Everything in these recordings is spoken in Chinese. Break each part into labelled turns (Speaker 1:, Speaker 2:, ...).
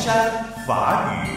Speaker 1: 山法语。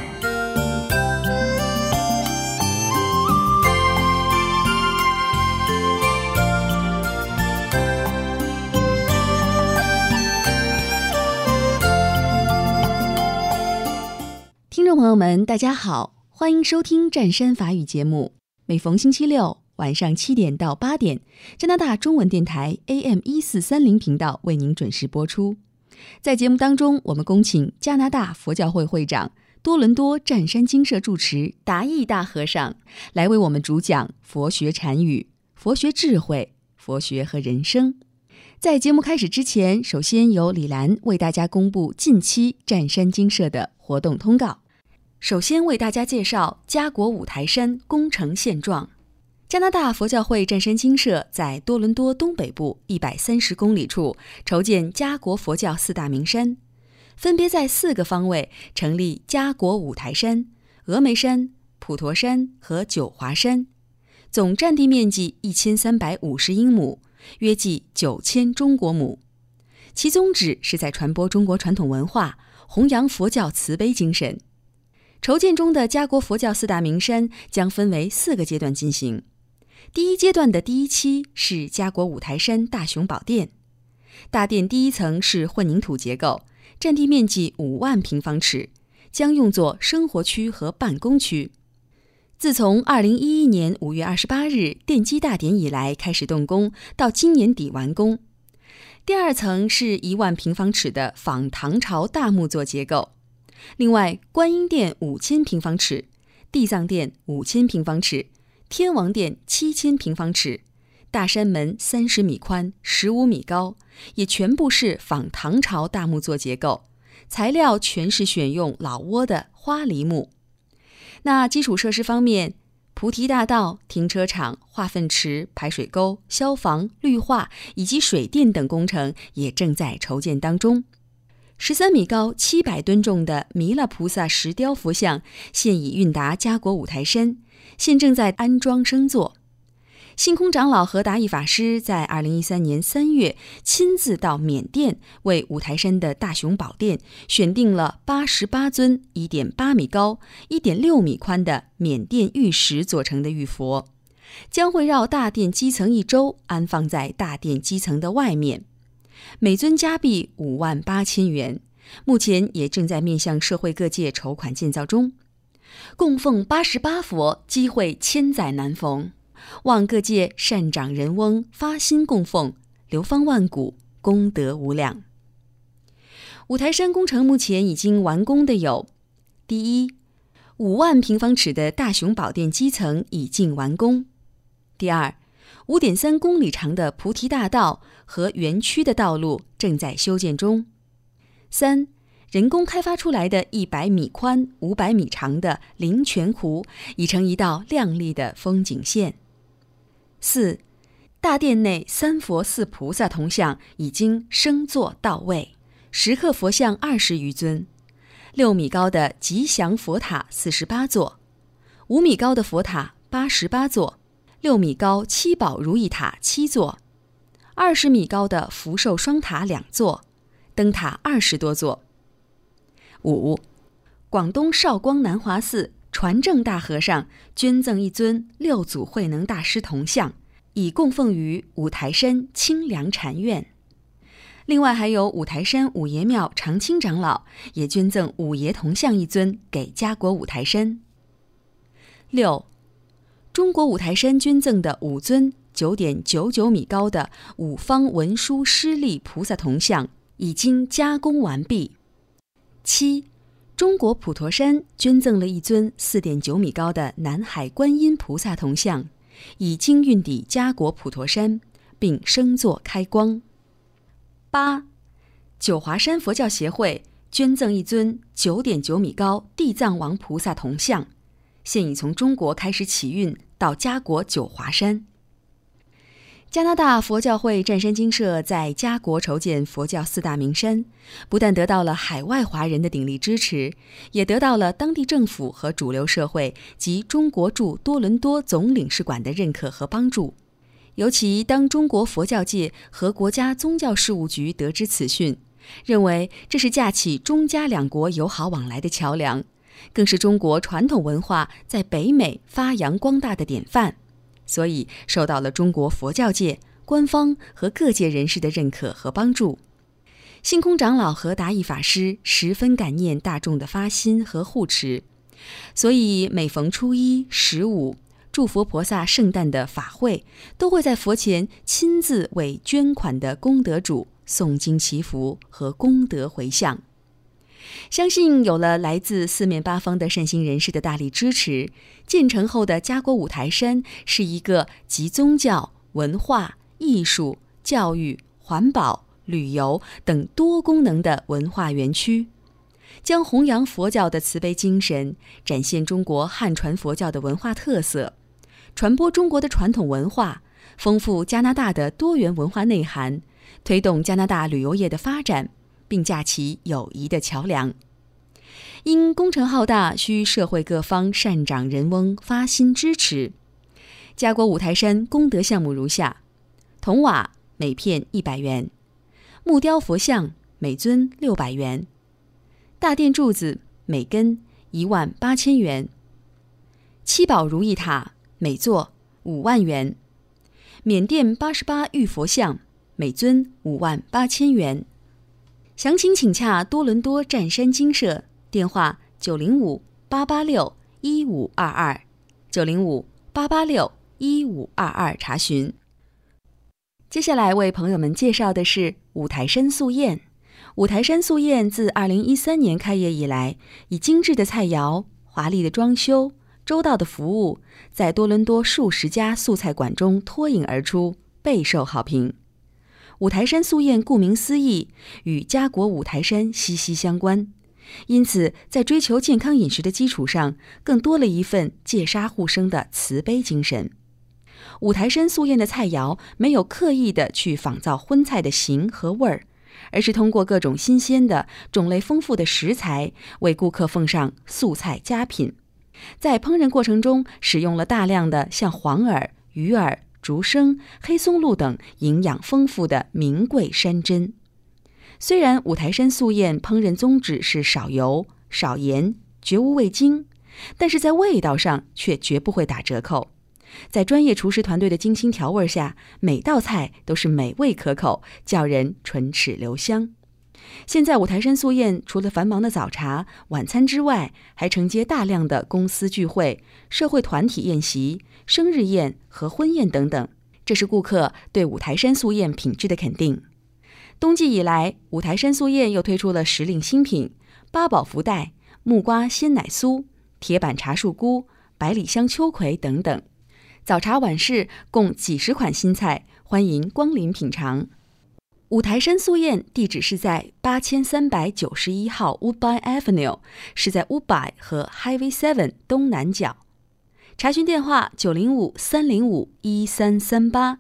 Speaker 2: 听众朋友们，大家好，欢迎收听湛山法语节目。每逢星期六晚上7点到8点，加拿大中文电台 AM1430 频道为您准时播出。在节目当中，我们恭请加拿大佛教会会长、多伦多湛山精舍住持达义大和尚来为我们主讲佛学禅语、佛学智慧、佛学和人生。在节目开始之前，首先由李兰为大家公布近期湛山精舍的活动通告。首先为大家介绍加国五台山工程现状。加拿大佛教会湛山精舍在多伦多东北部130公里处筹建加国佛教4大名山，分别在4个方位成立加国五台山、峨眉山、普陀山和九华山，总占地面积1350英亩，约计9000中国亩。其宗旨是在传播中国传统文化，弘扬佛教慈悲精神。筹建中的加国佛教4大名山将分为4个阶段进行。第一阶段的第一期是加国五台山大雄宝殿，大殿第一层是混凝土结构，占地面积5万平方尺，将用作生活区和办公区。自从2011年5月28日奠基大典以来开始动工，到今年底完工。第二层是1万平方尺的仿唐朝大木作结构。另外，观音殿5000平方尺，地藏殿5000平方尺，天王殿7000平方尺，大山门30米宽，15米高，也全部是仿唐朝大木作结构，材料全是选用老挝的花梨木。那基础设施方面，菩提大道、停车场、化粪池、排水沟、消防、绿化以及水电等工程也正在筹建当中。13米高、700吨重的弥勒菩萨石雕佛像现已运达加国五台山，现正在安装升座。性空长老和达义法师在2013年3月亲自到缅甸，为五台山的大雄宝殿选定了88尊 1.8 米高、1.6 米宽的缅甸玉石做成的玉佛，将会绕大殿基层1周，安放在大殿基层的外面。每尊加币58000元，目前也正在面向社会各界筹款建造中。供奉88佛，机会千载难逢，望各界善长人翁发心供奉，流芳万古，功德无量。五台山工程目前已经完工的有：第一，5万平方尺的大雄宝殿基层已近完工；第二，5.3公里长的菩提大道和园区的道路正在修建中；三，人工开发出来的100米宽、500米长的灵泉湖已成一道亮丽的风景线；四，大殿内3佛4菩萨铜像已经升座到位，石刻佛像20余尊，6米高的吉祥佛塔48座，5米高的佛塔88座，6米高七宝如意塔7座，20米高的福寿双塔2座，灯塔20多座。5. 广东韶光南华寺传正大和尚捐赠1尊6祖慧能大师铜像，以供奉于五台山清凉禅院。另外还有五台山五爷庙常青长老也捐赠五爷铜像1尊给加国五台山。6. 中国五台山捐赠的5尊 9.99 米高的五方文殊师利菩萨铜像已经加工完毕。7. 中国普陀山捐赠了1尊 4.9 米高的南海观音菩萨铜像，已经运抵加国普陀山，并升座开光。8. 九华山佛教协会捐赠1尊 9.9 米高地藏王菩萨铜像，现已从中国开始起运到加国九华山。加拿大佛教会湛山精舍在加国筹建佛教4大名山，不但得到了海外华人的鼎力支持，也得到了当地政府和主流社会及中国驻多伦多总领事馆的认可和帮助。尤其当中国佛教界和国家宗教事务局得知此讯， 认为这是架起中加两国友好往来的桥梁，更是中国传统文化在北美发扬光大的典范，所以受到了中国佛教界、官方和各界人士的认可和帮助。星空长老和达义法师十分感念大众的发心和护持，所以每逢初一、15祝佛菩萨圣诞的法会，都会在佛前亲自为捐款的功德主诵经祈福和功德回向。相信有了来自四面八方的善心人士的大力支持，建成后的家国五台山是一个集宗教、文化、艺术、教育、环保、旅游等多功能的文化园区，将弘扬佛教的慈悲精神，展现中国汉传佛教的文化特色，传播中国的传统文化，丰富加拿大的多元文化内涵，推动加拿大旅游业的发展，并架起友谊的桥梁。因工程浩大，需社会各方善长人翁发心支持。家国五台山功德项目如下：铜瓦每片100元，木雕佛像每尊600元，大殿柱子每根18000元，七宝如意塔每座5万元，缅甸88玉佛像每尊58000元。详情请洽多伦多湛山精舍，电话905-886-1522 905-886-1522查询。接下来为朋友们介绍的是五台山素宴。五台山素宴自2013年开业以来，以精致的菜肴、华丽的装修、周到的服务，在多伦多数十家素菜馆中脱颖而出，备受好评。五台山素宴顾名思义，与家国五台山息息相关，因此在追求健康饮食的基础上，更多了一份戒杀护生的慈悲精神。五台山素宴的菜肴没有刻意的去仿造荤菜的形和味儿，而是通过各种新鲜的、种类丰富的食材，为顾客奉上素菜佳品。在烹饪过程中，使用了大量的像黄耳、鱼耳、竹笙、黑松露等营养丰富的名贵山珍。虽然五台山素宴烹饪宗旨是少油、少盐，绝无味精，但是在味道上却绝不会打折扣。在专业厨师团队的精心调味下，每道菜都是美味可口，叫人唇齿留香。现在五台山素宴除了繁忙的早茶、晚餐之外，还承接大量的公司聚会、社会团体宴席、生日宴和婚宴等等，这是顾客对五台山素宴品质的肯定。冬季以来，五台山素宴又推出了时令新品八宝福袋、木瓜鲜奶酥、铁板茶树菇、百里香秋葵等等。早茶晚市共几十款新菜，欢迎光临品尝。五台山素宴地址是在8391号 Woodbine Avenue， 是在 Woodbine 和 Highway 7东南角。查询电话905-305-1338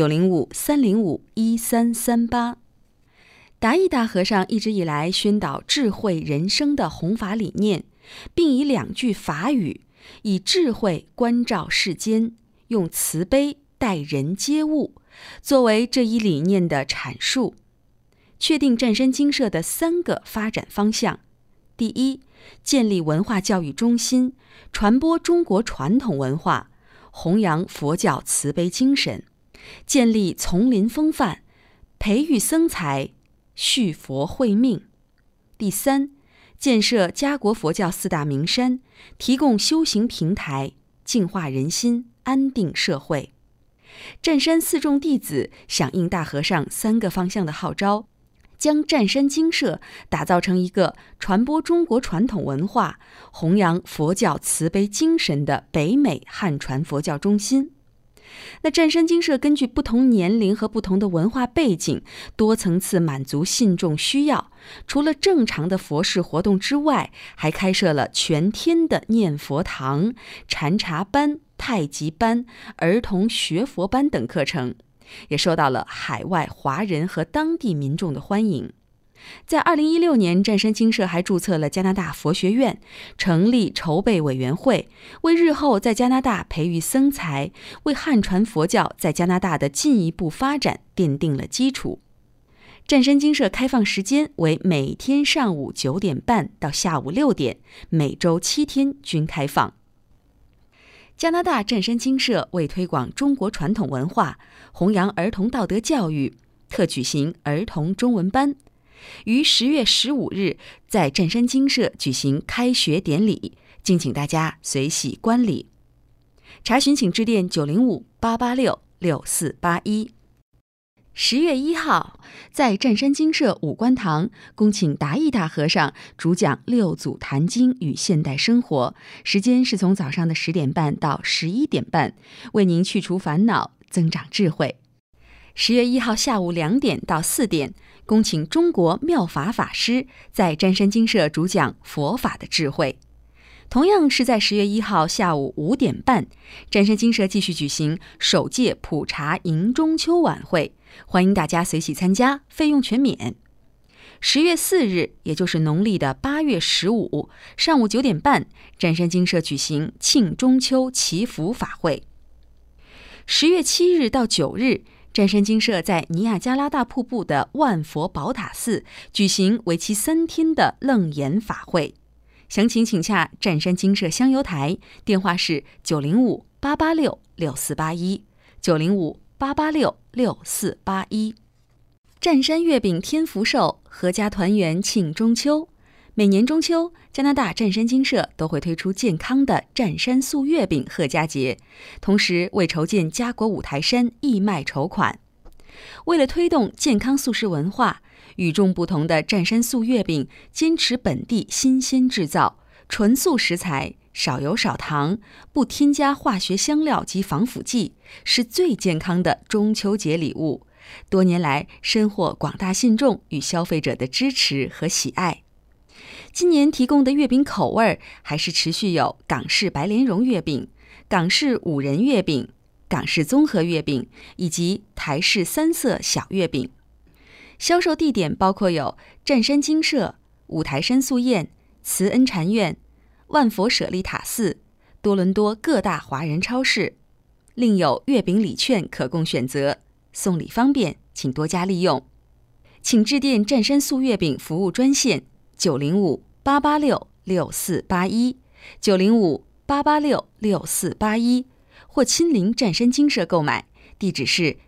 Speaker 2: 905-305-1338。达义大和尚一直以来宣导智慧人生的弘法理念，并以2句法语，以智慧关照世间，用慈悲待人接物，作为这一理念的阐述，确定湛山精舍的3个发展方向。第一，建立文化教育中心，传播中国传统文化，弘扬佛教慈悲精神，建立丛林风范，培育僧才，续佛慧命。第三，建设家国佛教4大名山，提供修行平台，净化人心，安定社会。湛山4众弟子响应大和尚3个方向的号召，将湛山精舍打造成一个传播中国传统文化、弘扬佛教慈悲精神的北美汉传佛教中心。那湛山精舍根据不同年龄和不同的文化背景，多层次满足信众需要。除了正常的佛事活动之外，还开设了全天的念佛堂、禅茶班、太极班、儿童学佛班等课程，也受到了海外华人和当地民众的欢迎。在2016年，湛山精舍还注册了加拿大佛学院，成立筹备委员会，为日后在加拿大培育僧才，为汉传佛教在加拿大的进一步发展奠定了基础。 湛山精舍开放时间为每天上午9点半到下午6点，每周7天均开放。加拿大湛山精舍为推广中国传统文化，弘扬儿童道德教育，特举行儿童中文班，于10月15日在湛山精舍举行开学典礼，敬请大家随喜观礼。查询请致电905-886-6481。10月1号，在湛山精舍五官堂，恭请达义大和尚主讲六祖坛经与现代生活，时间是从早上的10点半到11点半，为您去除烦恼，增长智慧。10月1号下午2点到4点，恭请中国妙法法师在湛山精舍主讲佛法的智慧。同样是在10月1号下午5点半，湛山精舍继续举行首届普查迎中秋晚会，欢迎大家随喜参加，费用全免。10月4日，也就是农历的8月15上午9点半，湛山精舍举行庆中秋祈福法会。10月7日到9日，湛山精舍在尼亚加拉大瀑布的万佛宝塔寺举行为期3天的楞严法会。详情请洽湛山精舍香油台，电话是905-886-6481 905-886-6481。湛山月饼天福寿，阖家团圆庆中秋。每年中秋，加拿大湛山精舍都会推出健康的湛山素月饼阖家节，同时为筹建家国五台山义卖筹款。为了推动健康素食文化，与众不同的湛山素月饼坚持本地新鲜制造，纯素食材，少油少糖，不添加化学香料及防腐剂，是最健康的中秋节礼物。多年来深获广大信众与消费者的支持和喜爱。今年提供的月饼口味还是持续有港式白莲蓉月饼、港式五仁月饼、港式综合月饼以及台式3色小月饼。销售地点包括有湛山精舍、五台山素宴、慈恩禅院、万佛舍利塔寺、多伦多各大华人超市，另有月饼礼券可供选择，送礼方便，请多加利用。请致电湛山素月饼服务专线905-886-6481 905-886-6481，或亲临湛山精舍购买，地址是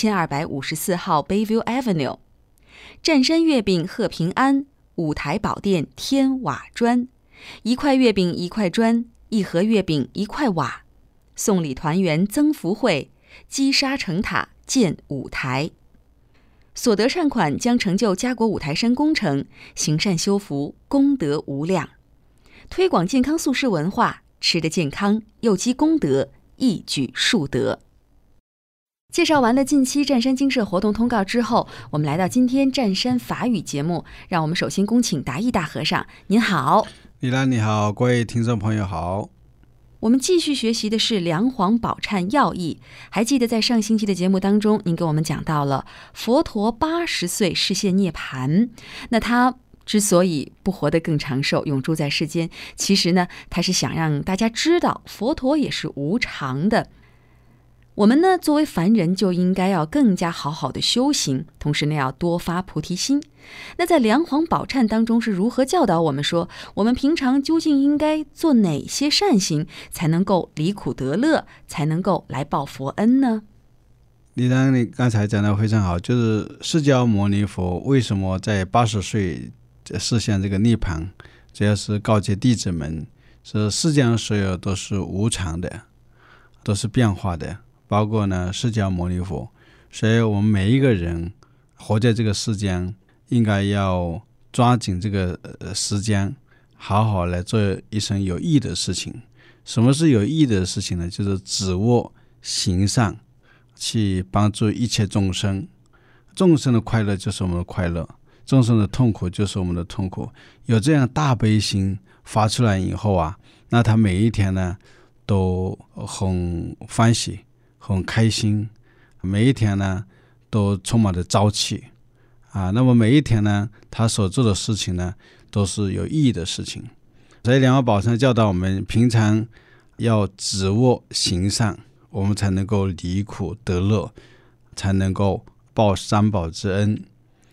Speaker 2: 7254号 Bayview Avenue。湛山月饼贺平安，五台宝殿天瓦砖，1块月饼1块砖，1盒月饼1块瓦，送礼团圆增福会，积沙成塔建五台。所得善款将成就家国五台山工程，行善修福，功德无量。推广健康素食文化，吃得健康又积功德，一举数得。介绍完了近期湛山精舍活动通告之后，我们来到今天湛山法语节目，让我们首先恭请达义大和尚。您好。
Speaker 1: 李兰你好，各位听众朋友好。
Speaker 2: 我们继续学习的是梁皇宝忏要义。还记得在上星期的节目当中，您给我们讲到了佛陀80岁示现涅槃，那他之所以不活得更长寿，永驻在世间，其实呢，他是想让大家知道佛陀也是无常的。我们呢，作为凡人就应该要更加好好的修行，同时呢，要多发菩提心。那在梁皇宝忏当中是如何教导我们说，我们平常究竟应该做哪些善行，才能够离苦得乐，才能够来报佛恩呢？
Speaker 1: 李丹，你刚才讲的非常好，就是释迦牟尼佛为什么在80岁实现这个涅槃，这也是告诫弟子们，是世界上所有都是无常的，都是变化的，包括呢释迦牟尼佛。所以我们每一个人活在这个世间，应该要抓紧这个时间，好好来做一生有益的事情。什么是有益的事情呢？就是止恶行善，去帮助一切众生。众生的快乐就是我们的快乐，众生的痛苦就是我们的痛苦。有这样大悲心发出来以后啊，那他每一天呢都很欢喜，很开心，每一天呢都充满了朝气啊。那么每一天呢，他所做的事情呢都是有意义的事情。所以梁皇宝忏教导我们，平常要止恶行善，我们才能够离苦得乐，才能够报三宝之恩。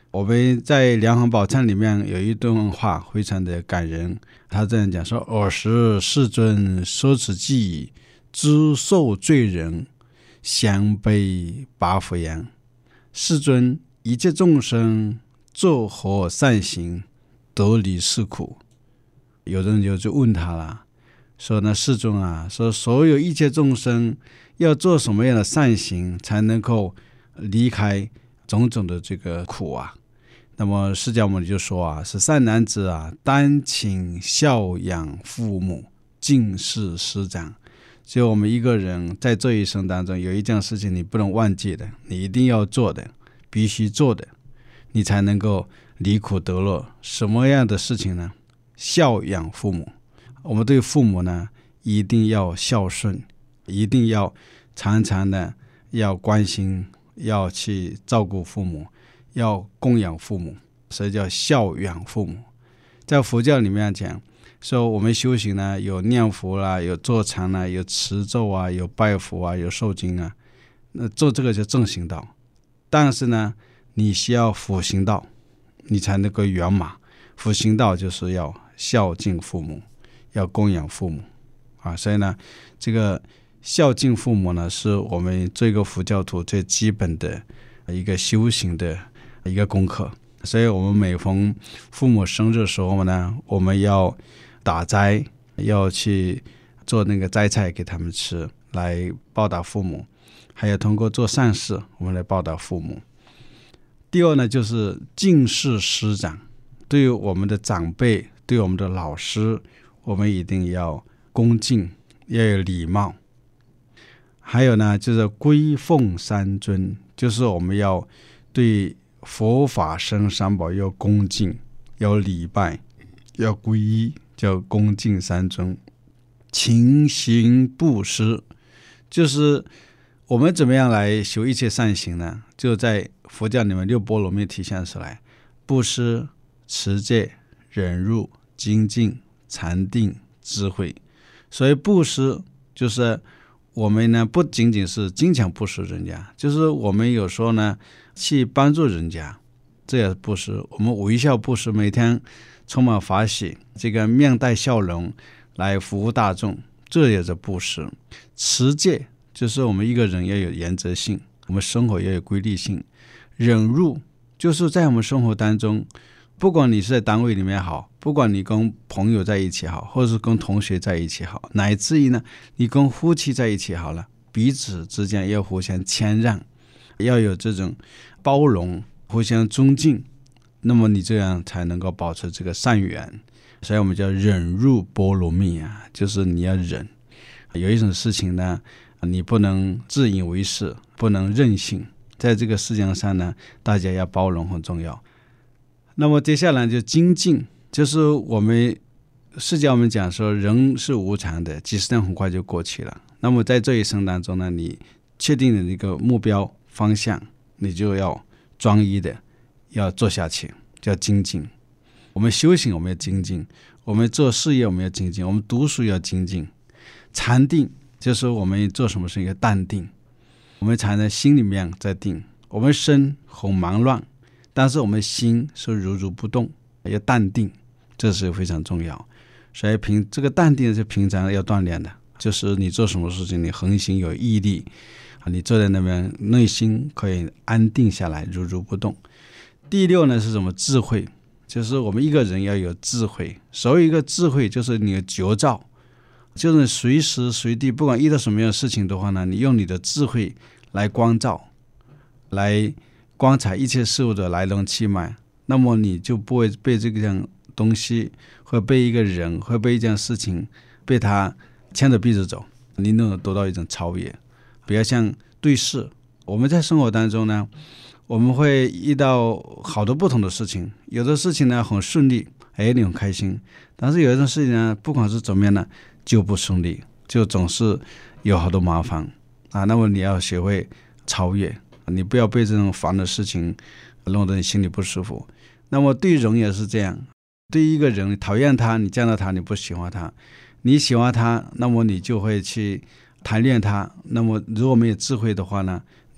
Speaker 1: 我们在《梁皇宝忏》里面有一段话非常的感人，他这样讲说：尔时世尊说此偈，知受罪人，降悲八福言。世尊，一切众生作何善行，得离是苦？有人就问他了，说呢，世尊啊，说所有一切众生要做什么样的善行才能够离开种种的这个苦啊？那么释迦牟尼就说啊，是善男子啊，单亲孝养父母，敬事师长。就我们一个人在这一生当中有一件事情你不能忘记的，你一定要做的，必须做的，你才能够离苦得乐。什么样的事情呢？孝养父母。我们对父母呢一定要孝顺，一定要常常的要关心，要去照顾父母，要供养父母，所以叫孝养父母。在佛教里面讲说，我们修行呢，有念佛啦，有坐禅啦，有持咒啊，有拜佛啊，有受经啊，那做这个叫正行道。但是呢，你需要辅行道，你才能够圆满。辅行道就是要孝敬父母，要供养父母啊。所以呢，这个孝敬父母呢，是我们这个佛教徒最基本的一个修行的一个功课。所以我们每逢父母生日的时候呢，我们要打斋，要去做那个斋菜给他们吃，来报答父母，还有通过做善事我们来报答父母。第二呢，就是敬事师长。对于我们的长辈，对我们的老师，我们一定要恭敬，要有礼貌。还有呢，就是归奉三尊，就是我们要对佛法僧三宝要恭敬，要礼拜，要皈依，叫恭敬三尊。勤行布施，就是我们怎么样来修一切善行呢？就在佛教里面六波罗蜜体现出来：布施、持戒、忍辱、精进、禅定、智慧。所以布施就是我们呢不仅仅是经常布施人家，就是我们有时候呢去帮助人家，这也是布施。我们微笑布施，每天充满法喜，这个面带笑容来服务大众，这也是布施。持戒就是我们一个人要有原则性，我们生活要有规律性。忍辱就是在我们生活当中，不管你是在单位里面好，不管你跟朋友在一起好，或者是跟同学在一起好，乃至于呢你跟夫妻在一起好了，彼此之间要互相谦让，要有这种包容，互相尊敬，那么你这样才能够保持这个善缘。所以我们叫忍辱波罗蜜啊，就是你要忍。有一种事情呢，你不能自以为是，不能任性，在这个世界上呢，大家要包容很重要。那么接下来就精进，就是我们释迦我们讲说人是无常的，几十年很快就过去了。那么在这一生当中呢，你确定的一个目标方向，你就要专一的要做下去，叫精进。我们修行我们要精进，我们做事业我们要精进，我们读书要精进。禅定就是我们做什么事情要淡定，我们才能心里面在定。我们身很忙乱，但是我们心是如如不动，要淡定，这是非常重要。所以这个淡定是平常要锻炼的，就是你做什么事情你恒心有毅力，你坐在那边内心可以安定下来，如如不动。第六呢是什么？智慧，就是我们一个人要有智慧。所有一个智慧就是你的觉照，就是随时随地不管遇到什么样的事情的话呢，你用你的智慧来光照，来观察一切事物的来龙去脉，那么你就不会被这个样东西，会被一个人，会被一件事情被他牵着鼻子走，你能得到一种超越。不要像对事，我们在生活当中呢，我们会遇到好多不同的事情，有的事情呢很顺利，你很开心，但是有一种事情呢，不管是怎么样呢，就不顺利，就总是有好多麻烦啊。那么你要学会超越，你不要被这种烦的事情弄得你心里不舒服。那么对人也是这样，对一个人你讨厌他，你见到他你不喜欢他，你喜欢他，那么你就会去谈恋他。那么如果没有智慧的话呢，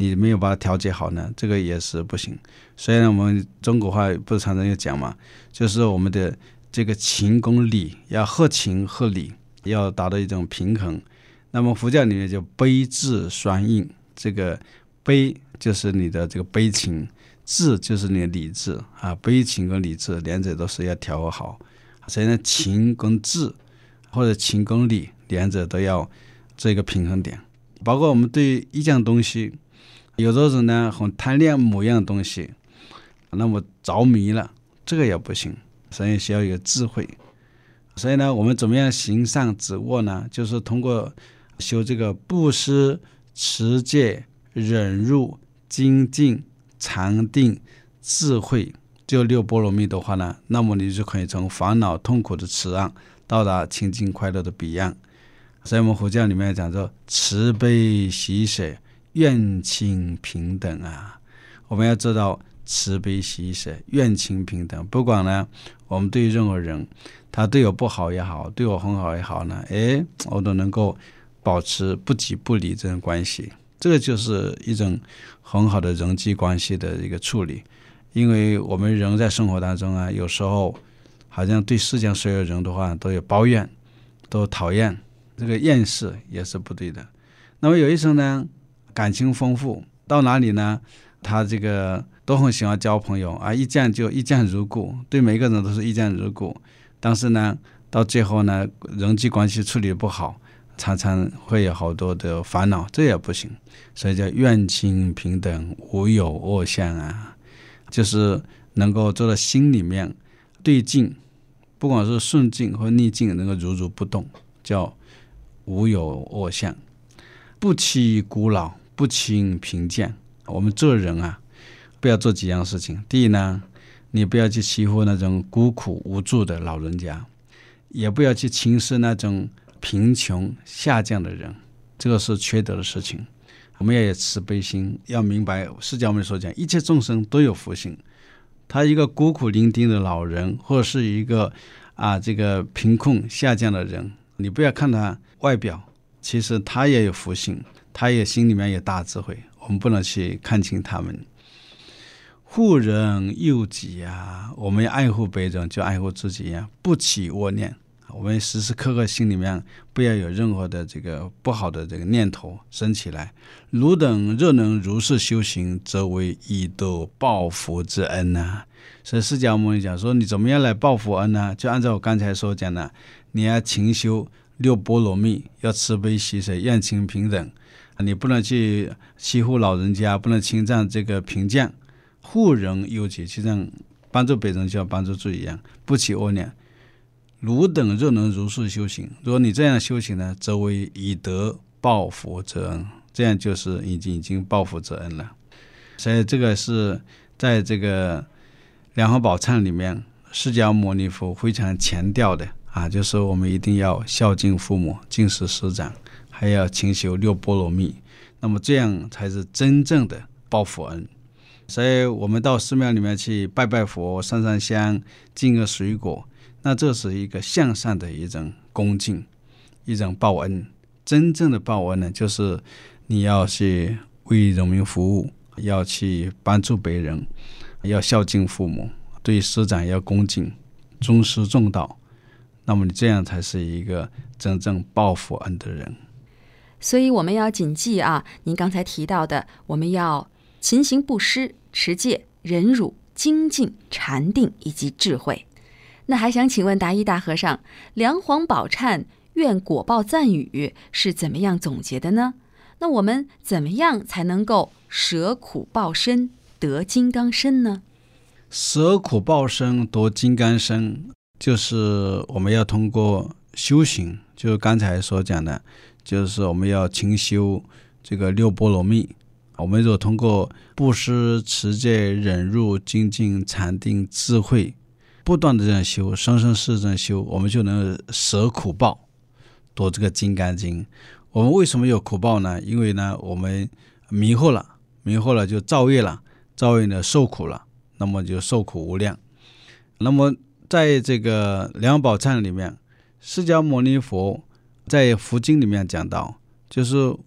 Speaker 1: 你没有把它调节好呢，这个也是不行。所以呢，我们中国话不是常常有讲嘛，就是我们的这个情跟理要合情合理，要达到一种平衡。那么佛教里面就悲智双运，这个悲就是你的这个悲情，智就是你的理智啊，悲情跟理智两者都是要调和好。所以呢，情跟智或者情跟理两者都要这个平衡点。包括我们对一样东西，有的人呢很贪恋某样东西，那么着迷了，这个也不行，所以需要有智慧。所以呢，我们怎么样行善止恶呢？就是通过修这个布施、持戒、忍辱、精进、禅定、智慧，就六波罗蜜的话呢，那么你就可以从烦恼痛苦的此岸到达清净快乐的彼岸。所以我们佛教里面讲说慈悲喜舍愿亲平等啊，我们要知道慈悲喜舍愿亲平等，不管呢我们对任何人，他对我不好也好，对我很好也好呢，我都能够保持不即不离这种关系，这个就是一种很好的人际关系的一个处理。因为我们人在生活当中啊，有时候好像对世间所有人的话都有抱怨，都讨厌，这个厌世也是不对的。那么有一些呢感情丰富，到哪里呢他这个都很喜欢交朋友啊，一见就一见如故，对每个人都是一见如故，但是呢到最后呢人际关系处理不好，常常会有好多的烦恼，这也不行。所以叫愿亲平等无有恶相啊，就是能够做到心里面对境，不管是顺境或逆境能够如如不动，叫无有恶相。不欺孤老，不轻贫贱。我们做人啊，不要做几样事情。第一呢，你不要去欺负那种孤苦无助的老人家，也不要去轻视那种贫穷下降的人，这个是缺德的事情。我们要有慈悲心，要明白释迦牟尼所讲一切众生都有福性。他一个孤苦伶仃的老人，或者是一个这个贫困下降的人，你不要看他外表，其实他也有福性，他也心里面有大智慧，我们不能去看轻他们。护人佑己啊，我们要爱护别人就爱护自己啊，不起恶念。我们时时刻刻心里面不要有任何的这个不好的这个念头升起来。汝等若能如是修行，则为以德报福之恩啊。所以释迦牟尼讲说，你怎么样来报福恩呢？就按照我刚才所讲的，你要勤修六波罗蜜，要慈悲喜舍愿亲平等，你不能去欺负老人家，不能侵占这个贫贱，护人佑己，就像帮助别人就要帮助自己一样，不起恶念。汝等若能如是修行，如果你这样修行呢，则为以德报福之恩，这样就是已经报福之恩了。所以这个是在这个莲华宝忏里面，释迦牟尼佛非常强调的就是我们一定要孝敬父母，敬事师长，还要勤修六波罗蜜，那么这样才是真正的报福恩。所以我们到寺庙里面去拜拜佛，上上香，敬个水果，那这是一个向上的一种恭敬，一种报恩。真正的报恩呢，就是你要去为人民服务，要去帮助别人，要孝敬父母，对师长要恭敬，尊师重道，那么你这样才是一个真正报福恩的人。
Speaker 2: 所以我们要谨记您刚才提到的，我们要勤行布施、持戒、忍辱、精进、禅定以及智慧。那还想请问达一大和尚，梁皇宝忏愿果报赞语是怎么样总结的呢？那我们怎么样才能够舍苦报身，得金刚身呢？
Speaker 1: 舍苦报身，得金刚身，就是我们要通过修行，就是刚才所讲的，就是我们要勤修这个六波罗蜜。我们如果通过布施、持戒、忍辱、精进、禅定、智慧，不断的这样修，生生世这样修，我们就能舍苦报，得这个金刚经。我们为什么有苦报呢？因为呢，我们迷惑了就造业了，造业呢受苦了，那么就受苦无量。那么在这个莲华宝忏里面，释迦牟尼佛在佛经里面讲到，就是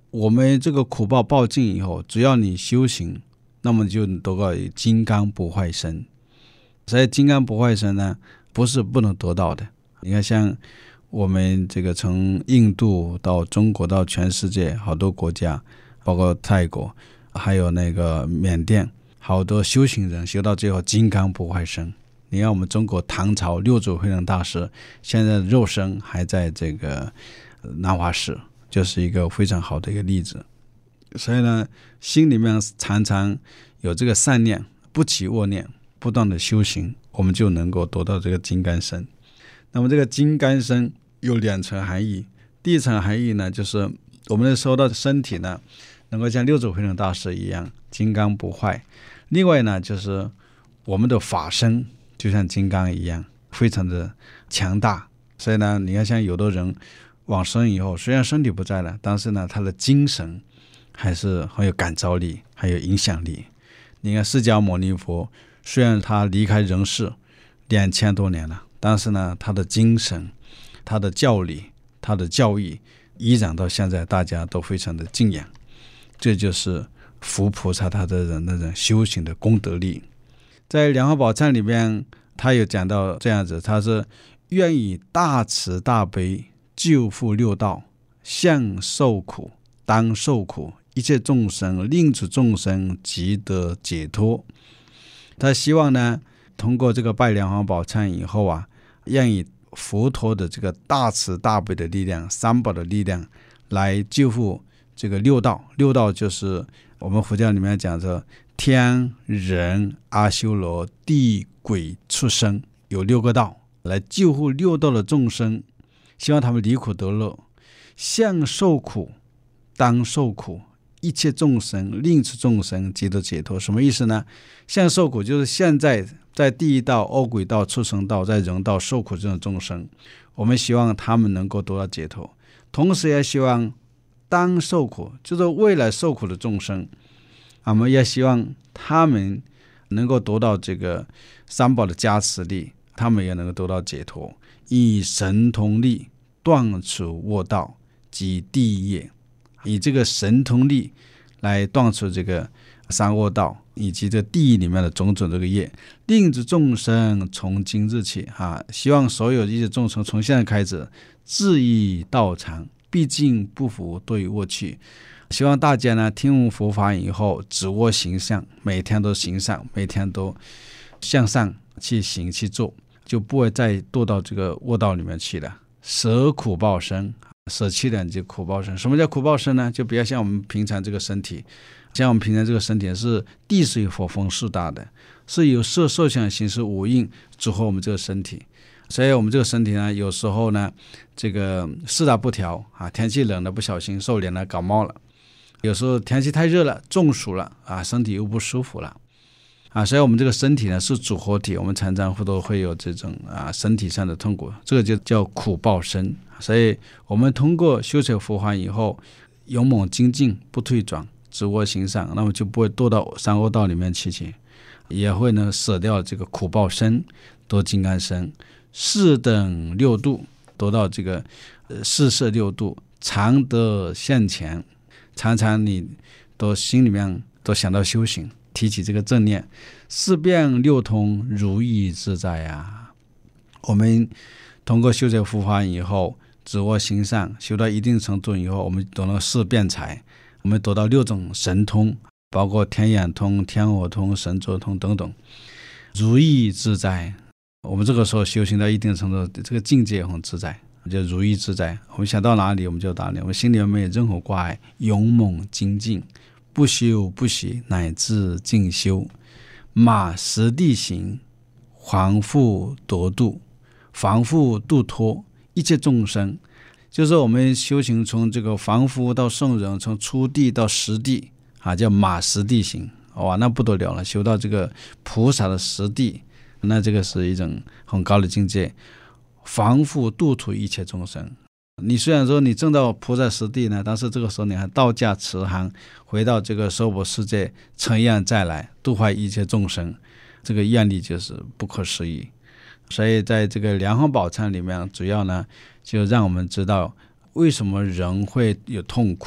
Speaker 1: 我们这个苦报报尽以后，只要你修行，那么就得到金刚不坏身。所以金刚不坏身呢，不是不能得到的。你看像我们这个从印度到中国到全世界好多国家，包括泰国还有那个缅甸，好多修行人修到最后金刚不坏身。你看我们中国唐朝六祖慧能大师现在的肉身还在这个南华寺，就是一个非常好的一个例子。所以呢，心里面常常有这个善念，不起恶念，不断的修行，我们就能够得到这个金刚身。那么这个金刚身有2层含义。第一层含义呢，就是我们的收到的身体呢，能够像六祖慧能大师一样金刚不坏。另外呢，就是我们的法身就像金刚一样，非常的强大。所以呢，你看像有的人往生以后，虽然身体不在了，但是呢，他的精神还是很有感召力，还有影响力。你看释迦牟尼佛，虽然他离开人世2000多年了，但是呢，他的精神、他的教理、他的教义，依然到现在大家都非常的敬仰。这就是佛菩萨他的人那种修行的功德力。在《莲花宝忏》里面，他有讲到这样子，他是愿以大慈大悲救护六道，向受苦当受苦，一切众生令诸众生即得解脱。他希望呢，通过这个拜莲花宝忏以后啊，愿以佛陀的这个大慈大悲的力量、三宝的力量来救护这个六道。六道就是我们佛教里面讲的天人阿修罗地鬼畜生，有6个道，来救护六道的众生，希望他们离苦得乐。向受苦当受苦，一切众生令诸众生即得解脱。什么意思呢？向受苦就是现在在地狱道、恶鬼道、畜生道、在人道受苦这种众生，我们希望他们能够得到解脱。同时也希望当受苦，就是未来受苦的众生，我们也希望他们能够得到这个三宝的加持力，他们也能够得到解脱。以神通力断除恶道及地狱业，以这个神通力来断除这个三恶道以及这地狱里面的种种这个业，令诸众生从今日起希望所有一切众生从现在开始自意道场，毕竟不服对恶趣。希望大家呢听闻佛法以后，止恶行善，每天都行善，每天都向上去行去做，就不会再堕到这个恶道里面去了。舍苦报身，舍弃了这苦报身。什么叫苦报身呢？就不要像我们平常这个身体，像我们平常这个身体是地水火风四大的，是由色受想行识五蕴组合我们这个身体。所以我们这个身体呢，有时候呢这个四大不调天气冷了不小心受凉了感冒了，有时候天气太热了中暑了身体又不舒服了所以我们这个身体呢是组合体，我们常常都会有这种身体上的痛苦，这个就叫苦报身。所以我们通过修持佛法以后，勇猛精进，不退转，止恶行善，那么就不会堕到三恶道里面去，也会呢舍掉这个苦报身，得金刚身。四等六度，得到这个四摄六度，常得现前。常常你都心里面都想到修行，提起这个正念，四变六通，如意自在我们通过修持佛法以后，止恶行善，修到一定程度以后，我们得了四辩才，我们得到6种神通，包括天眼通、天火通、神足通等等，如意自在。我们这个时候修行到一定程度，这个境界很自在，就如意自在。我们想到哪里我们就到哪里，我们心里面没有任何挂碍，勇猛精进，不休不息，乃至进修。马实地行，防复夺度，防复度脱一切众生。就是我们修行从这个凡夫到圣人，从初地到实地叫马实地行。那不得了了，修到这个菩萨的实地，那这个是一种很高的境界。防复度脱一切众生，你虽然说你证到菩萨实地呢，但是这个时候你还道驾慈航，回到这个娑婆世界成愿再来，度化一切众生，这个愿力就是不可思议。所以在这个莲花宝忏里面，主要呢就让我们知道为什么人会有痛苦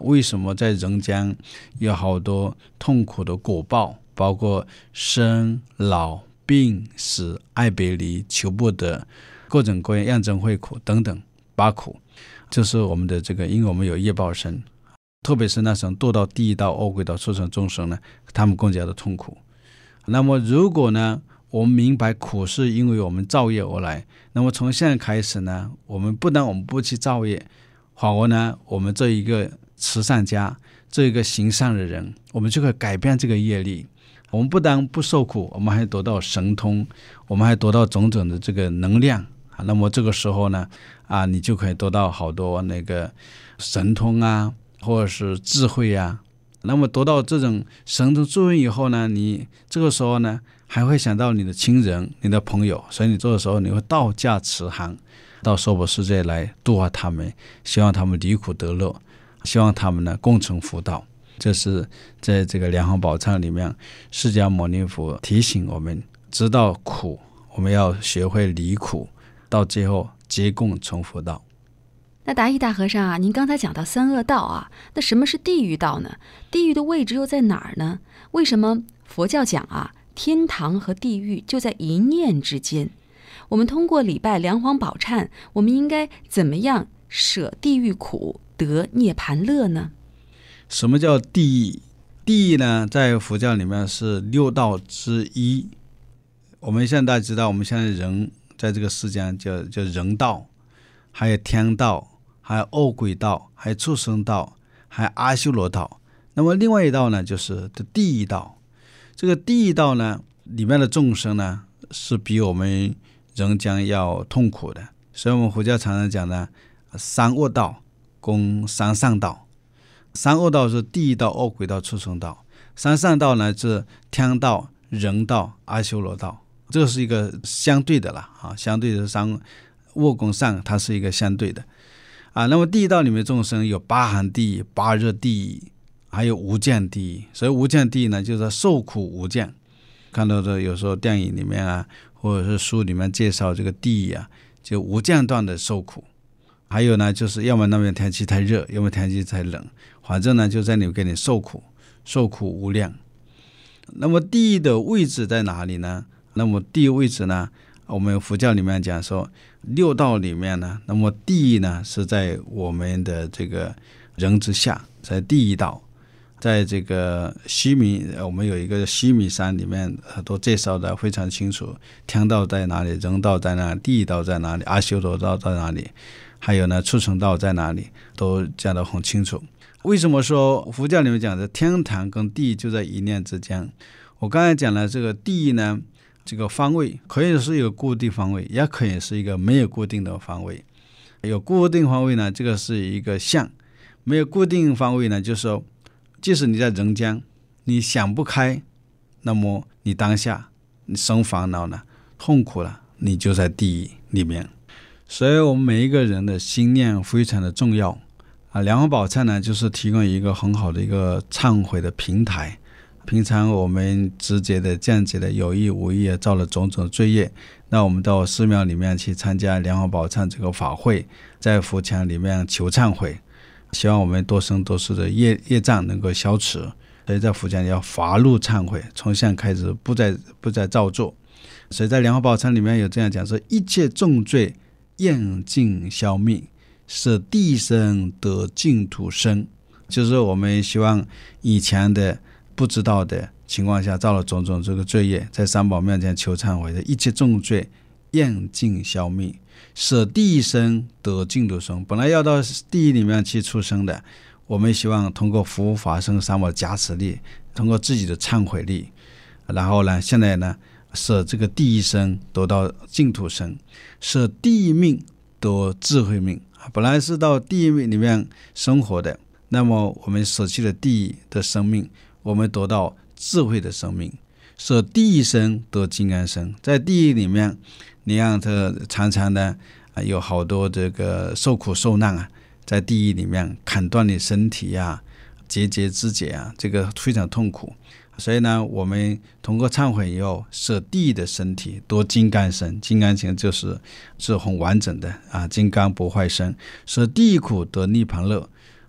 Speaker 1: 为什么在人间有好多痛苦的果报，包括生老病死爱别离求不得各种各样怨憎会苦等等八苦，就是我们的这个，因为我们有业报身，特别是那种堕到地狱道恶鬼道畜生众生呢，他们更加的痛苦。那么如果呢我们明白苦是因为我们造业而来，那么从现在开始呢，我们不但我们不去造业，反而呢我们这一个慈善家，这一个行善的人，我们就可以改变这个业力。我们不但不受苦，我们还得到神通，我们还得到种种的这个能量。那么这个时候呢你就可以得到好多那个神通啊，或者是智慧啊。那么得到这种神通智慧以后呢，你这个时候呢还会想到你的亲人你的朋友，所以你这个时候你会道驾慈航到娑婆世界来度化他们，希望他们离苦得乐，希望他们呢共成福道。这是在这个莲华宝忏里面释迦牟尼佛提醒我们，知道苦我们要学会离苦，到最后皆共成福道。
Speaker 2: 那达义大和尚您刚才讲到三恶道那什么是地狱道呢？地狱的位置又在哪儿呢？为什么佛教讲天堂和地狱就在一念之间？我们通过礼拜梁皇宝忏，我们应该怎么样舍地狱苦得涅盘乐呢？
Speaker 1: 什么叫地狱？地狱呢在佛教里面是六道之一。我们现在大家知道，我们现在人在这个世界上叫人道，还有天道，还有恶鬼道，还有畜生道，还有阿修罗道。那么另外一道呢就是地狱道。这个地狱道呢里面的众生呢是比我们人间要痛苦的，所以我们佛教常常讲呢，三恶道共三善道。三恶道是地狱道、恶鬼道、畜生道，三善道呢是天道、人道、阿修罗道。这个是一个相对的了相对的三恶跟善，它是一个相对的那么地狱道里面众生有八寒地狱、八热地狱，还有无间地狱。所以无间地狱呢就是受苦无间，看到的有时候电影里面或者是书里面介绍这个地狱就无间断的受苦。还有呢就是要么那边天气太热，要么天气太冷，反正呢就在那里给你受苦，受苦无量。那么地狱的位置在哪里呢？那么地狱位置呢，我们佛教里面讲说六道里面呢，那么地狱呢是在我们的这个人之下，在地狱道。在这个须弥，我们有一个须弥山里面都介绍的非常清楚，天道在哪里，人道在哪里，地狱道在哪里，阿修罗道在哪里，还有呢畜生道在哪里，都讲得很清楚。为什么说佛教里面讲的天堂跟地狱就在一念之间？我刚才讲了这个地狱呢，这个方位可以是一个固定方位，也可以是一个没有固定的方位。有固定方位呢，这个是一个相；没有固定方位呢，就是说即使你在人间你想不开，那么你当下你生烦恼呢，痛苦了，你就在地狱里面。所以我们每一个人的心念非常的重要梁皇宝忏呢就是提供一个很好的一个忏悔的平台。平常我们直接的间接的有意无意的造了种种罪业，那我们到寺庙里面去参加梁皇宝忏这个法会，在佛前里面求忏悔，希望我们多生多世的业障能够消除。所以在佛前要发怒忏悔，从现在开始不再造作。所以在梁皇宝忏里面有这样讲说，一切重罪厌尽消灭，舍地生得净土生。就是我们希望以前的不知道的情况下造了种种这个罪业，在三宝面前求忏悔的一切重罪厌尽消灭，舍地生得净土生。本来要到地狱里面去出生的，我们希望通过佛法僧三宝加持力，通过自己的忏悔力，然后呢现在呢舍这个地狱生得到净土生，舍地狱命得智慧命。本来是到地狱里面生活的，那么我们舍弃了地狱的生命，我们得到智慧的生命。舍地狱生得金刚生，在地狱里面你让他常常的有好多这个受苦受难在地狱里面砍断你身体节肢解这个非常痛苦。所以呢我们通过忏悔以后，舍地狱的身体得金刚身，金刚身就是很完整的金刚不坏身。舍地狱苦得涅槃乐，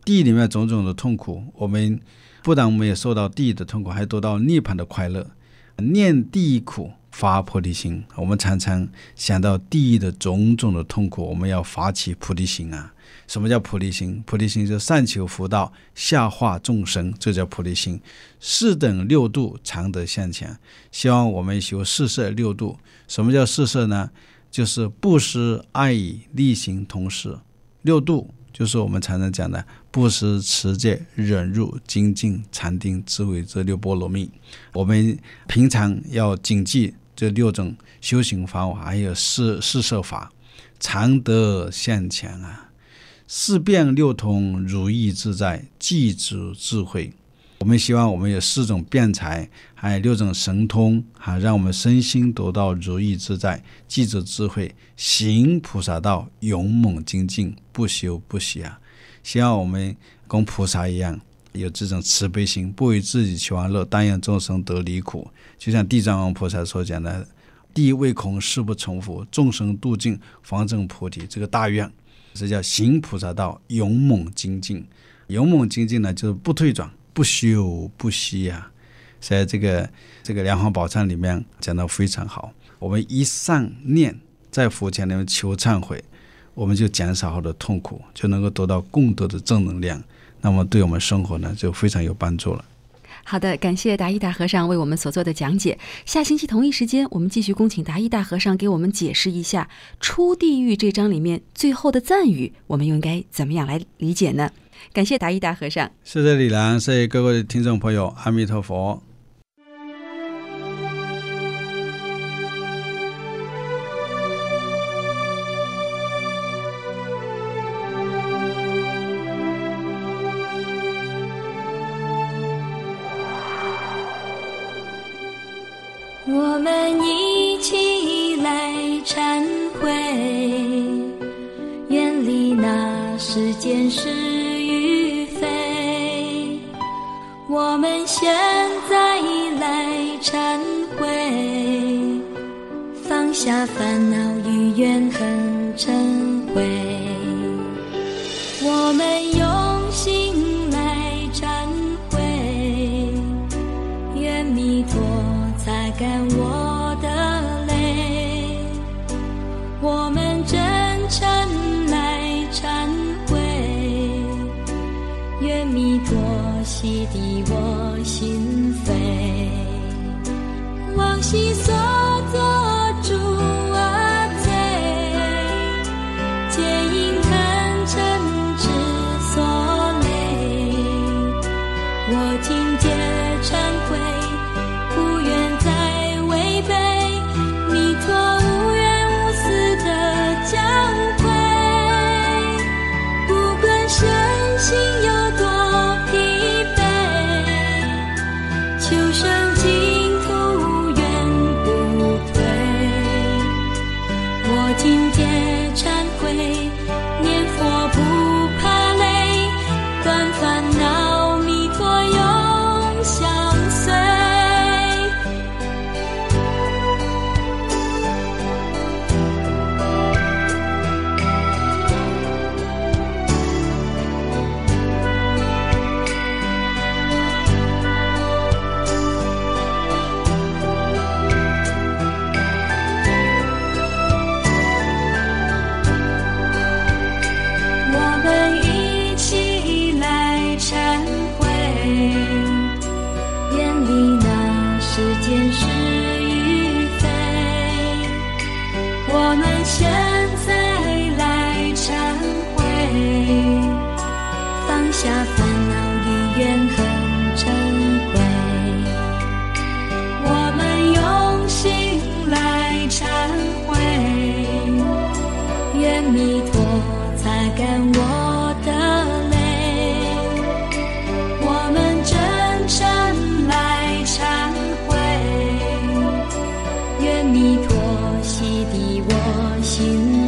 Speaker 1: 地里面种种的痛苦，我们不但没有受到地狱的痛苦，还得到涅槃的快乐。念地狱苦，发菩提心。我们常常想到地狱的种种的痛苦，我们要发起菩提心啊。什么叫菩提心？菩提心就是上求佛道，下化众生，这叫菩提心。四等六度常得向前，希望我们修四摄六度。什么叫四摄呢？就是布施、爱语、力行、同事。六度就是我们常常讲的布施、持戒、忍辱、精进、禅定、智慧这六波罗蜜。我们平常要谨记这六种修行方法，还有四摄法，常得向前啊。四变六通，如意自在，记住智慧。我们希望我们有四种辩才，还有六种神通，让我们身心得到如意自在，记住智慧，行菩萨道，勇猛精进，不休不息啊！希望我们跟菩萨一样，有这种慈悲心，不为自己求安乐，但愿众生得离苦。就像地藏王菩萨所讲的，地未空，誓不重复，众生度尽，方证菩提，这个大愿。这叫行菩萨道，勇猛精进。勇猛精进呢，就是不退转，不休不息啊。在这个莲花宝忏里面讲得非常好。我们一上念，在佛前里面求忏悔，我们就减少好多痛苦，就能够得到功德的正能量，那么对我们生活呢就非常有帮助了。
Speaker 2: 好的，感谢达一大和尚为我们所做的讲解。下星期同一时间，我们继续恭请达一大和尚给我们解释一下出地狱这章里面最后的赞语，我们又应该怎么样来理解呢？感谢达一大和尚。
Speaker 1: 谢谢李兰，谢谢各位听众朋友，阿弥陀佛。
Speaker 3: 我们一起来忏悔，远离那世间是与非。我们现在来忏悔，放下烦恼与怨恨嗔恚。我们用心来忏悔，愿弥陀擦干我的泪，我们真诚来忏悔，愿弥陀洗涤我心扉，往昔所作诸恶罪，皆因贪嗔痴所累，我今皆忏悔，不愿再违背弥陀无缘无私的教诲。不管身心有多疲惫，求生净土愿不退。我今皆忏悔，念佛不怕累，断烦恼弥陀永相随。我们一起来忏悔，远离那世间是与非。我们现在来忏悔，放下烦恼与怨恨嗔恚。我们用心来忏悔，愿弥陀擦干我的泪，我们真诚来忏悔，愿弥陀洗涤我心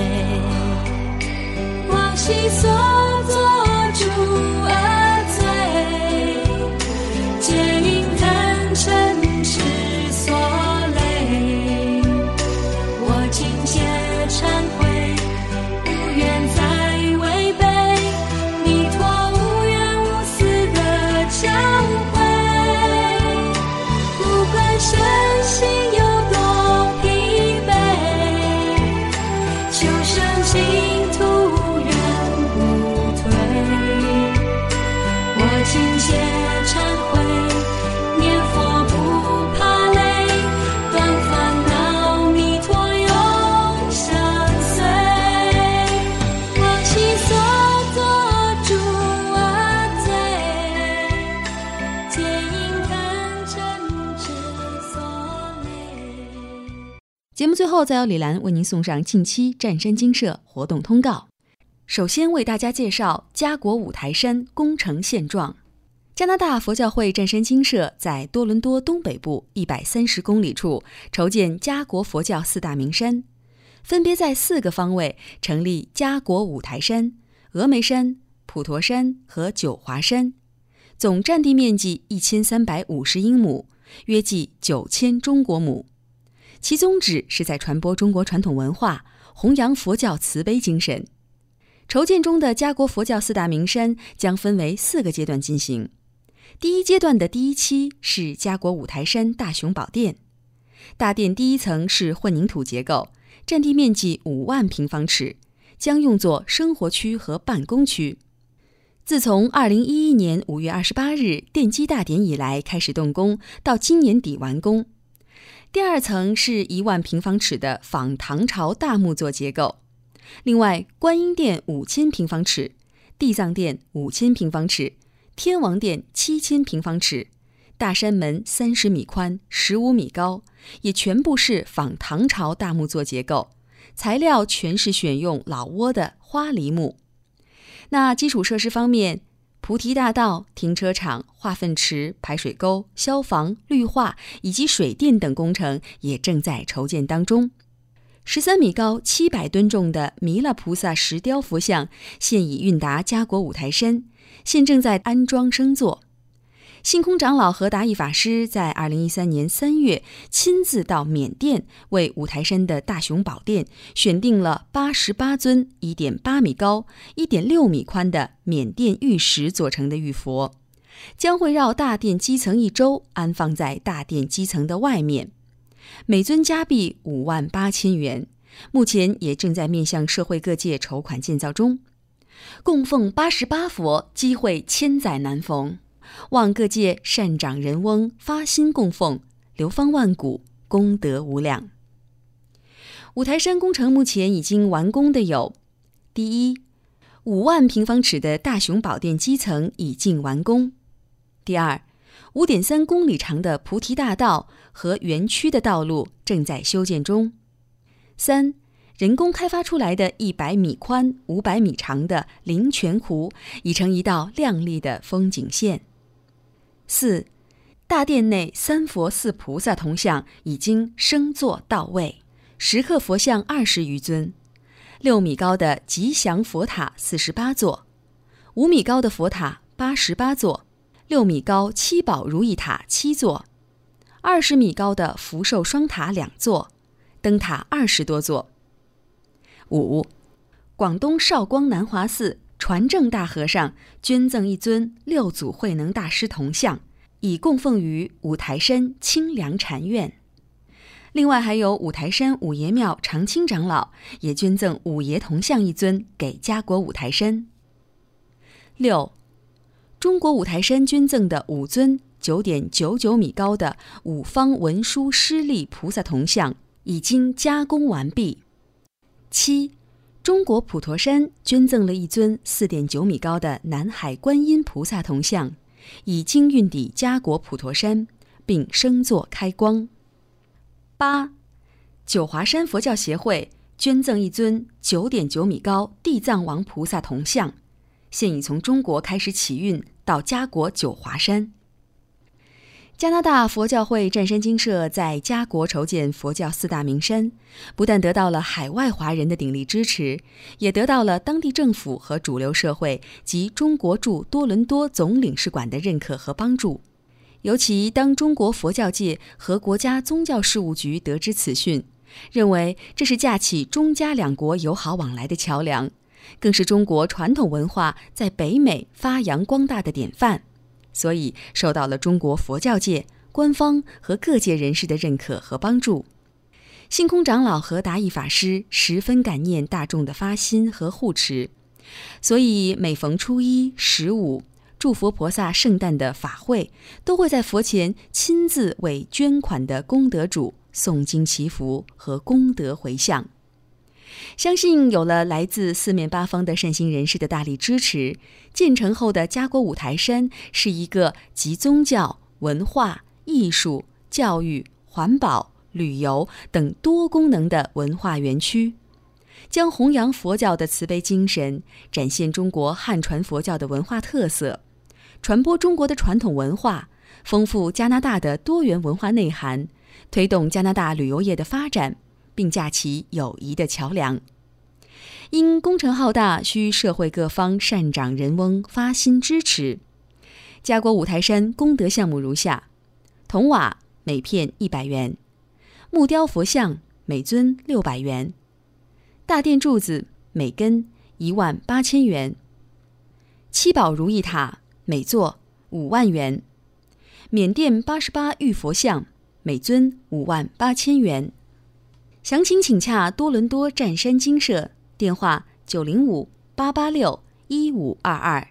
Speaker 3: 扉，往昔所作诸恶罪，皆因贪嗔痴所累，我今皆忏悔，不愿再违背弥陀
Speaker 2: 节目最后再由李兰为您送上近期湛山精舍活动通告。首先为大家介绍家国五台山工程现状。加拿大佛教会湛山精舍在多伦多东北部130公里处筹建家国佛教4大名山，分别在4个方位成立家国五台山、峨眉山、普陀山和九华山，总占地面积1350英亩，约计9000中国亩。其宗旨是在传播中国传统文化，弘扬佛教慈悲精神。筹建中的家国佛教4大名山将分为4个阶段进行。第一阶段的第1期是家国五台山大雄宝殿，大殿第1层是混凝土结构，占地面积5万平方尺，将用作生活区和办公区。自从2011年5月28日奠基大典以来开始动工，到今年底完工。第2层是1万平方尺的仿唐朝大木作结构，另外观音殿5000平方尺，地藏殿5000平方尺，天王殿7000平方尺，大山门30米宽15米高，也全部是仿唐朝大木作结构，材料全是选用老挝的花梨木。那基础设施方面，菩提大道、停车场、化粪池、排水沟、消防、绿化以及水电等工程也正在筹建当中。13米高、700吨重的弥勒菩萨石雕佛像现已运达家国五台山，现正在安装升座。星空长老和达义法师在2013年3月亲自到缅甸，为五台山的大雄宝殿选定了88尊 1.8 米高、1.6 米宽的缅甸玉石做成的玉佛，将会绕大殿基层1周，安放在大殿基层的外面。每尊加币58000元，目前也正在面向社会各界筹款建造中。供奉88佛，机会千载难逢，望各界善长人翁发心供奉，流芳万古，功德无量。五台山工程目前已经完工的有：第一，5万平方尺的大雄宝殿基层已经完工；第二，5.3公里长的菩提大道和园区的道路正在修建中；三，人工开发出来的100米宽、500米长的灵泉湖已成一道亮丽的风景线；四，大殿内3佛4菩萨铜像已经升座到位，石刻佛像20余尊，6米高的吉祥佛塔48座，5米高的佛塔88座，6米高七宝如意塔7座，20米高的福寿双塔2座，灯塔20多座。5. 广东韶光南华寺传正大和尚捐赠1尊6祖慧能大师铜像，已供奉于五台山清凉禅院。另外还有五台山五爷庙常青长老也捐赠五爷铜像1尊给家国五台山。6. 中国五台山捐赠的5尊 9.99 米高的五方文殊师利菩萨铜像已经加工完毕。7. 中国普陀山捐赠了1尊 4.9 米高的南海观音菩萨铜像，已经运抵家国普陀山，并升座开光。8. 九华山佛教协会捐赠1尊 9.9 米高地藏王菩萨铜像，现已从中国开始起运到家国九华山。加拿大佛教会湛山精舍在家国筹建佛教4大名山，不但得到了海外华人的鼎力支持，也得到了当地政府和主流社会及中国驻多伦多总领事馆的认可和帮助。尤其当中国佛教界和国家宗教事务局得知此讯，认为这是架起中加两国友好往来的桥梁，更是中国传统文化在北美发扬光大的典范，所以受到了中国佛教界、官方和各界人士的认可和帮助。星空长老和达义法师十分感念大众的发心和护持，所以每逢初一、15、祝佛菩萨圣诞的法会，都会在佛前亲自为捐款的功德主诵经祈福和功德回向。相信有了来自四面八方的善心人士的大力支持，建成后的家国五台山是一个集宗教、文化、艺术、教育、环保、 旅游等多功能的文化园区，将弘扬佛教的慈悲精神，展现中国汉传佛教的文化特色，传播中国的传统文化，丰富加拿大的多元文化内涵，推动加拿大旅游业的发展，并架起友谊的桥梁。因工程浩大，需社会各方善长人翁发心支持。加国五台山功德项目如下：铜瓦每片100元，木雕佛像每尊600元，大殿柱子每根18000元，七宝如意塔每座5万元，缅甸88玉佛像每尊58000元。详情请洽多伦多湛山精舍，电话905-886-1522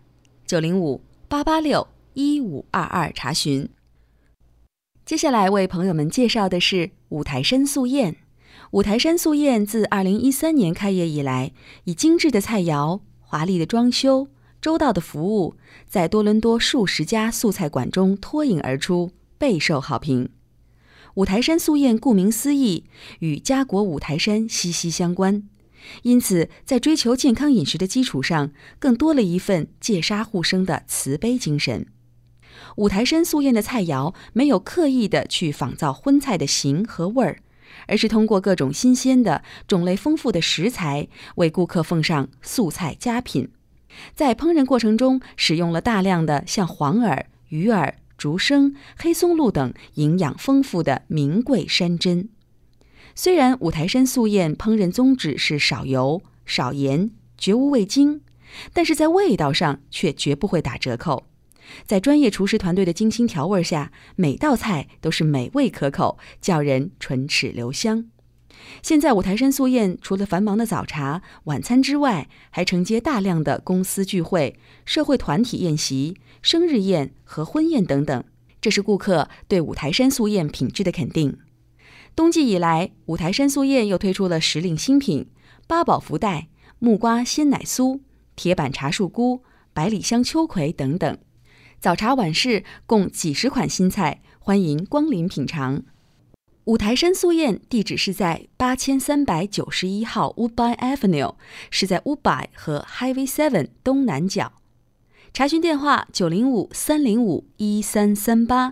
Speaker 2: 905-886-1522查询。接下来为朋友们介绍的是五台山素宴。五台山素宴自2013年开业以来，以精致的菜肴、华丽的装修、周到的服务，在多伦多数十家素菜馆中脱颖而出，备受好评。五台山素宴顾名思义，与家国五台山息息相关，因此在追求健康饮食的基础上，更多了一份戒杀护生的慈悲精神。五台山素宴的菜肴没有刻意的去仿造荤菜的形和味儿，而是通过各种新鲜的、种类丰富的食材，为顾客奉上素菜佳品。在烹饪过程中，使用了大量的像黄耳、鱼耳、竹笙、黑松露等营养丰富的名贵山珍。虽然五台山素宴烹饪宗旨是少油、少盐、绝无味精，但是在味道上却绝不会打折扣。在专业厨师团队的精心调味下，每道菜都是美味可口，叫人唇齿留香。现在五台山素宴除了繁忙的早茶、晚餐之外，还承接大量的公司聚会、社会团体宴席、生日宴和婚宴等等，这是顾客对五台山素宴品质的肯定。冬季以来，五台山素宴又推出了时令新品八宝福袋、木瓜鲜奶酥、铁板茶树菇、百里香秋葵等等。早茶晚市共几十款新菜，欢迎光临品尝。五台山素宴地址是在8391号 Woodbine Avenue， 是在 Woodbine 和 Highway 7东南角。查询电话905-305-1338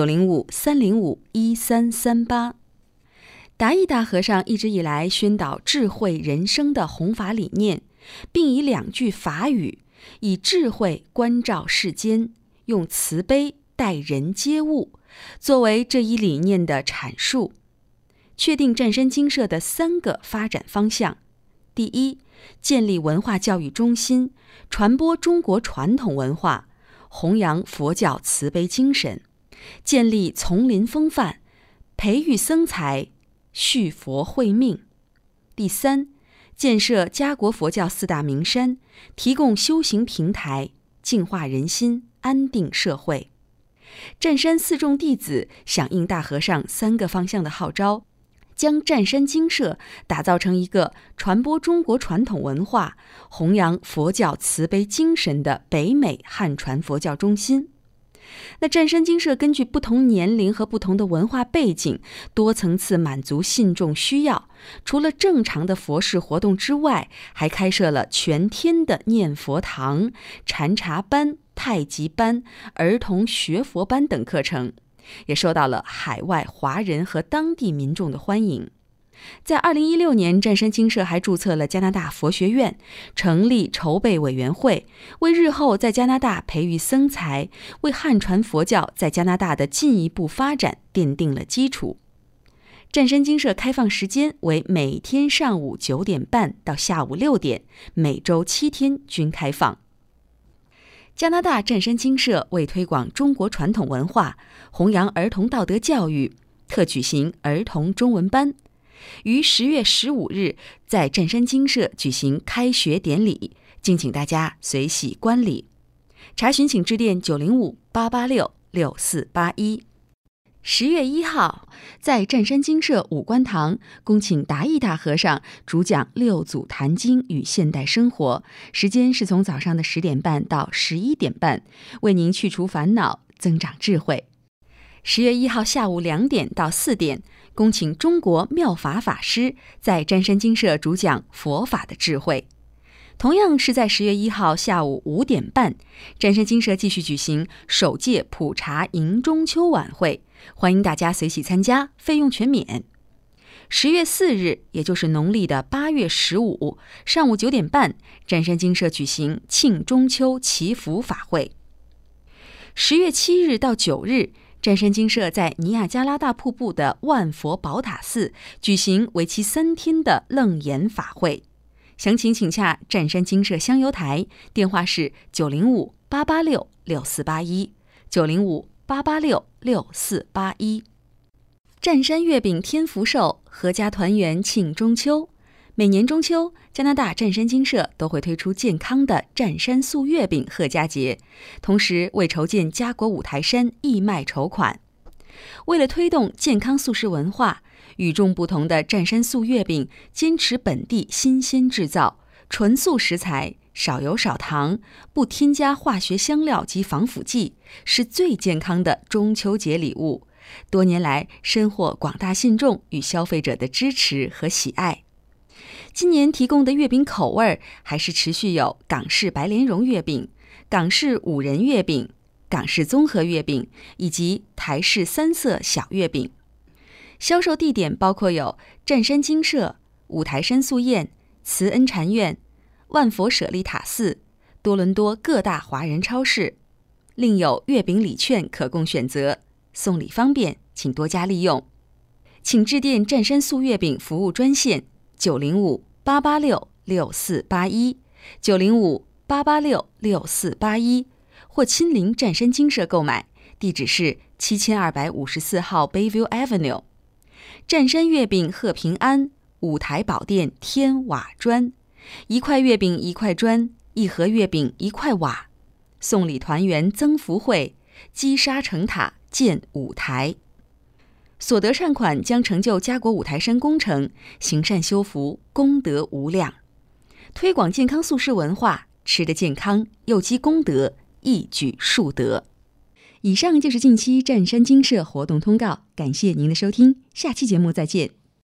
Speaker 2: 905-305-1338。达义大和尚一直以来宣导智慧人生的弘法理念，并以2句法语，以智慧关照世间，用慈悲待人接物，作为这一理念的阐述，确定湛山精舍的3个发展方向。第一，建立文化教育中心，传播中国传统文化，弘扬佛教慈悲精神，建立丛林风范，培育僧才，续佛慧命。第三，建设家国佛教4大名山，提供修行平台，净化人心，安定社会。湛山4众弟子响应大和尚3个方向的号召，将湛山精舍打造成一个传播中国传统文化、弘扬佛教慈悲精神的北美汉传佛教中心。那湛山精舍根据不同年龄和不同的文化背景，多层次满足信众需要。除了正常的佛事活动之外，还开设了全天的念佛堂、禅茶班、太极班、儿童学佛班等课程，也受到了海外华人和当地民众的欢迎。在2016年，湛山精舍还注册了加拿大佛学院，成立筹备委员会，为日后在加拿大培育僧才，为汉传佛教在加拿大的进一步发展奠定了基础。湛山精舍开放时间为每天上午9点半到下午6点，每周7天均开放。加拿大湛山精舍为推广中国传统文化，弘扬儿童道德教育，特举行儿童中文班，于10月15日在湛山精舍举行开学典礼，敬请大家随喜观礼。查询请致电905-886-6481。10月1号，在湛山精舍五观堂，恭请达义大和尚主讲6祖坛经与现代生活，时间是从早上的10点半到11点半，为您去除烦恼，增长智慧。 10月1号下午2点到4点，恭请中国妙法法师在占山精舍主讲佛法的智慧。同样是在10月1号下午5点半，占山精舍继续举行首届普查迎中秋晚会，欢迎大家随喜参加，费用全免。10月4日，也就是农历的8月15上午9点半，占山精舍举行庆中秋祈福法会。10月7日到9日，占山精舍在尼亚加拉大瀑布的万佛宝塔寺举行为期3天的楞严法会。详情请洽占山精舍香油台，电话是905-886-6481 905-886-6481。占山月饼添福寿，阖家团圆庆中秋。每年中秋，加拿大占山精舍都会推出健康的占山素月饼贺佳节，同时为筹建家国五台山义卖筹款。为了推动健康素食文化，与众不同的占山素月饼坚持本地新鲜制造，纯素食材，少油少糖，不添加化学香料及防腐剂，是最健康的中秋节礼物。多年来深获广大信众与消费者的支持和喜爱。今年提供的月饼口味还是持续有港式白莲蓉月饼、港式五仁月饼、港式综合月饼以及台式3色小月饼。销售地点包括有占山精舍、五台山素宴、慈恩禅院、万佛舍利塔寺、多伦多各大华人超市，另有月饼礼券可供选择，送礼方便，请多加利用。请致电占山素月饼服务专线905-886-6481 905-886-6481，或亲临占山精舍购买，地址是7254号 Bayview Avenue。占山月饼贺平安，五台宝殿添瓦砖，1块月饼1块砖，1盒月饼1块瓦，送礼团圆增福会，积沙成塔建五台。所得善款将成就家国五台山工程，行善修福，功德无量。推广健康素食文化，吃得健康又积功德，一举数得。以上就是近期占山精舍活动通告，感谢您的收听，下期节目再见。